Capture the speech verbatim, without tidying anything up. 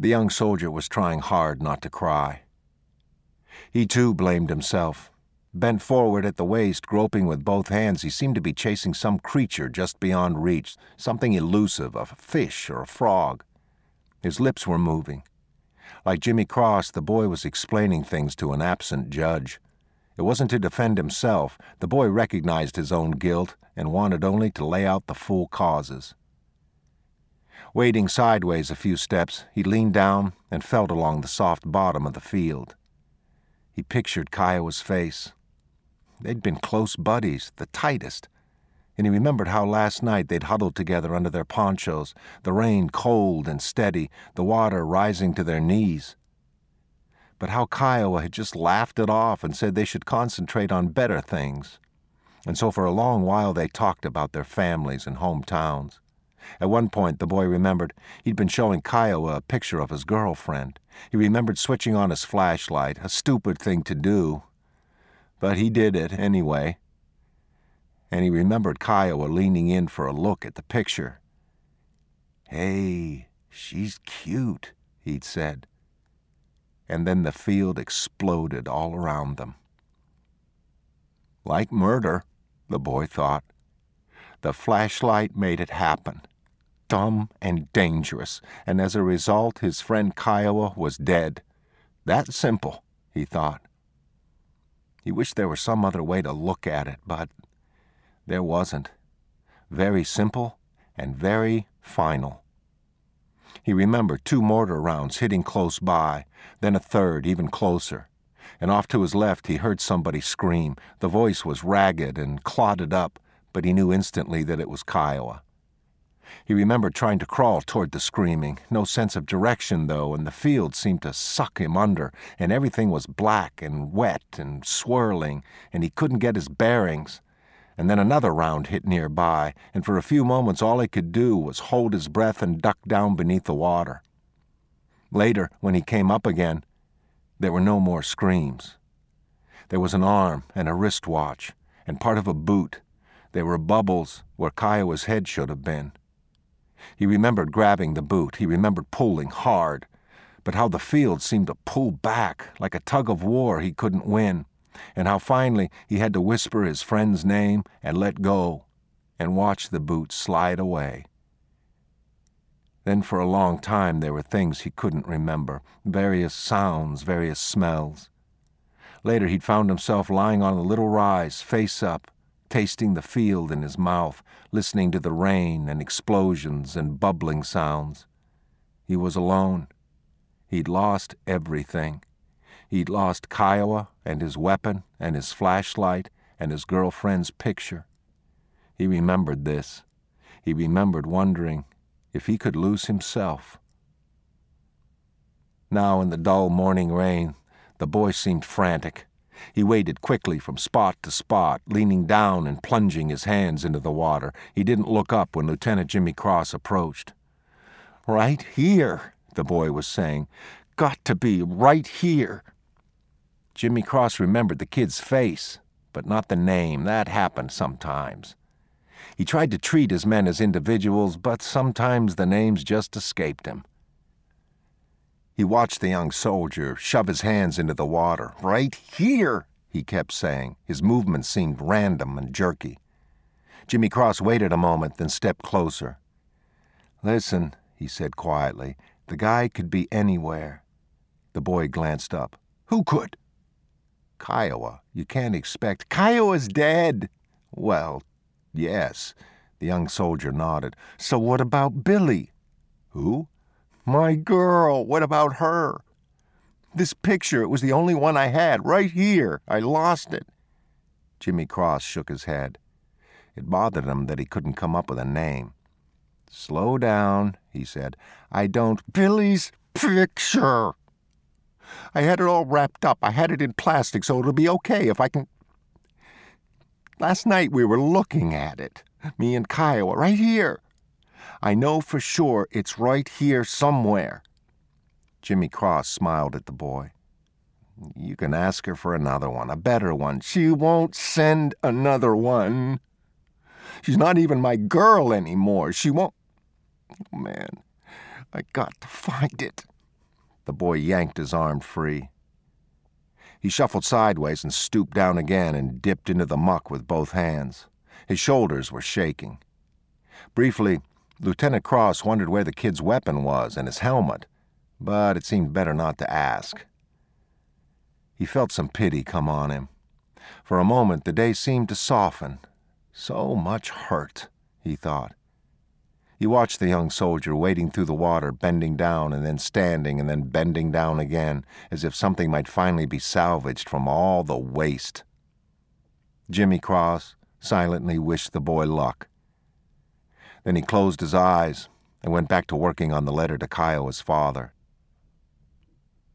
The young soldier was trying hard not to cry. He too blamed himself. Bent forward at the waist, groping with both hands, he seemed to be chasing some creature just beyond reach, something elusive, a fish or a frog. His lips were moving. Like Jimmy Cross, the boy was explaining things to an absent judge. It wasn't to defend himself. The boy recognized his own guilt and wanted only to lay out the full causes. Wading sideways a few steps, he leaned down and felt along the soft bottom of the field. He pictured Kiowa's face. They'd been close buddies, the tightest, and he remembered how last night they'd huddled together under their ponchos, the rain cold and steady, the water rising to their knees. But how Kiowa had just laughed it off and said they should concentrate on better things. And so for a long while they talked about their families and hometowns. At one point, the boy remembered he'd been showing Kiowa a picture of his girlfriend. He remembered switching on his flashlight, a stupid thing to do. But he did it anyway. And he remembered Kiowa leaning in for a look at the picture. "Hey, she's cute," he'd said. And then the field exploded all around them. Like murder, the boy thought. The flashlight made it happen. Dumb and dangerous, and as a result, his friend Kiowa was dead. That simple, he thought. He wished there were some other way to look at it, but there wasn't. Very simple and very final. He remembered two mortar rounds hitting close by, then a third, even closer. And off to his left he heard somebody scream. The voice was ragged and clotted up, but he knew instantly that it was Kiowa. He remembered trying to crawl toward the screaming. No sense of direction, though, and the field seemed to suck him under, and everything was black and wet and swirling, and he couldn't get his bearings. And then another round hit nearby, and for a few moments all he could do was hold his breath and duck down beneath the water. Later, when he came up again, there were no more screams. There was an arm and a wristwatch, and part of a boot. There were bubbles where Kiowa's head should have been. He remembered grabbing the boot. He remembered pulling hard. But how the field seemed to pull back, like a tug of war he couldn't win, and how finally he had to whisper his friend's name and let go and watch the boot slide away. Then for a long time there were things he couldn't remember, various sounds, various smells. Later he'd found himself lying on a little rise, face up, tasting the field in his mouth, listening to the rain and explosions and bubbling sounds. He was alone. He'd lost everything. He'd lost Kiowa and his weapon and his flashlight and his girlfriend's picture. He remembered this. He remembered wondering if he could lose himself. Now in the dull morning rain, the boy seemed frantic. He waded quickly from spot to spot, leaning down and plunging his hands into the water. He didn't look up when Lieutenant Jimmy Cross approached. "Right here," the boy was saying. "Got to be right here." Jimmy Cross remembered the kid's face, but not the name. That happened sometimes. He tried to treat his men as individuals, but sometimes the names just escaped him. He watched the young soldier shove his hands into the water. "Right here," he kept saying. His movements seemed random and jerky. Jimmy Cross waited a moment, then stepped closer. "Listen," he said quietly, "the guy could be anywhere." The boy glanced up. "Who could?" "Kiowa. You can't expect—" "Kiowa's dead." "Well, yes." The young soldier nodded. "So what about Billy?" "Who?" "My girl. What about her?" "This picture, it was the only one I had, right here. I lost it." Jimmy Cross shook his head. It bothered him that he couldn't come up with a name. "Slow down," he said. "I don't—" "Billy's picture. I had it all wrapped up. I had it in plastic, so it'll be okay if I can... Last night we were looking at it, me and Kiowa, right here. I know for sure it's right here somewhere." Jimmy Cross smiled at the boy. "You can ask her for another one, a better one." "She won't send another one. She's not even my girl anymore. She won't... Oh, man, I got to find it." The boy yanked his arm free. He shuffled sideways and stooped down again and dipped into the muck with both hands. His shoulders were shaking. Briefly, Lieutenant Cross wondered where the kid's weapon was and his helmet, but it seemed better not to ask. He felt some pity come on him. For a moment, the day seemed to soften. So much hurt, he thought. He watched the young soldier wading through the water, bending down and then standing and then bending down again, as if something might finally be salvaged from all the waste. Jimmy Cross silently wished the boy luck. Then he closed his eyes and went back to working on the letter to Kiowa's father.